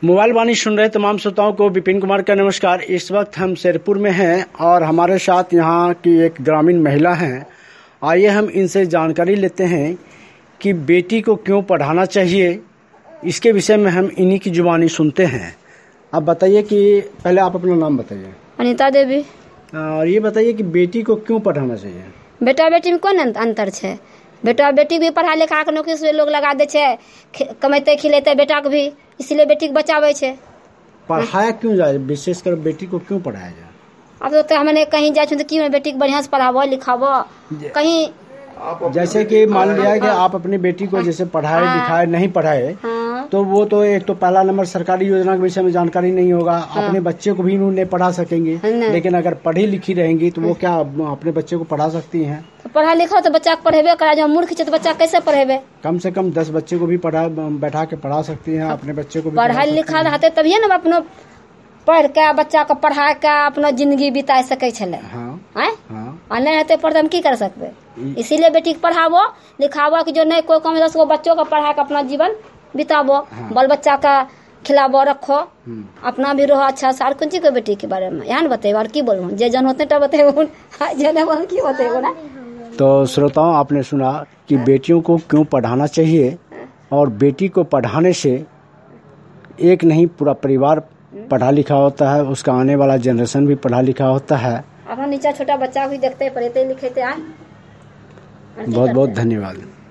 Mobile वाणी सुन रहे तमाम श्रोताओं को विपिन कुमार का नमस्कार। इस वक्त हम शेरपुर में हैं और हमारे साथ यहाँ की एक ग्रामीण महिला हैं। आइए हम इनसे जानकारी लेते हैं कि बेटी को क्यों पढ़ाना चाहिए, इसके विषय में हम इन्हीं की जुबानी सुनते हैं। आप बताइए कि पहले आप अपना नाम बताइए। अनिता देवी। और ये बताइए कि बेटी को क्यों पढ़ाना चाहिए। बेटा बेटी में कौन अंतर है? बेटा बेटी भी पढ़ा लिखा के नौकरी से लोग लगा दे छे, कमेते खिलेते बेटा के भी, इसलिए बेटी के बचावे छे। पढ़ाया क्यों जाए, विशेषकर बेटी को क्यों पढ़ाया जाए? अब तो हमने कहीं जाए तो क्यों बेटी के बढ़िया से पढ़ावो लिखावो। कहीं जैसे कि मान लिया कि आप अपनी बेटी को जैसे पढ़ाए लिखाए नहीं पढ़ाए, तो वो तो एक तो पहला नंबर सरकारी योजना के विषय में जानकारी नहीं होगा, अपने बच्चे को भी उन्हें पढ़ा सकेंगे। लेकिन अगर पढ़ी लिखी रहेंगी तो वो क्या अपने बच्चे को पढ़ा सकती हैं? तो पढ़ा लिखा तो बच्चा को पढ़ेबे करा। जो मूर्ख है तो बच्चा कैसे पढ़ेबे? कम से कम 10 बच्चे को भी बैठा के पढ़ा सकती हैं, अपने बच्चे को भी पढ़ा लिखा रहते तभी ना अपना पढ़ के बच्चा को पढ़ा के अपना जिंदगी बिता सके छले। नहीं रहते पढ़ते हम की कर सकते? इसीलिए बेटी को पढ़ावो लिखावो कि जो नहीं कोई कम 10 बच्चों को पढ़ा के अपना जीवन बितावो। बाल बच्चा का खिलावो रखो, अपना भी रहो अच्छा सार कुंची को बेटी के बारे में यहाँ बताइए। और की बोलूँ जे जन होते बताइए की बताइए ना। तो श्रोताओं, आपने सुना कि बेटियों को क्यों पढ़ाना चाहिए, और बेटी को पढ़ाने से एक नहीं पूरा परिवार पढ़ा लिखा होता है, उसका आने वाला जनरेशन भी पढ़ा लिखा होता है। अपना नीचा छोटा बच्चा भी देखते पढ़ते लिखते आए। बहुत बहुत धन्यवाद।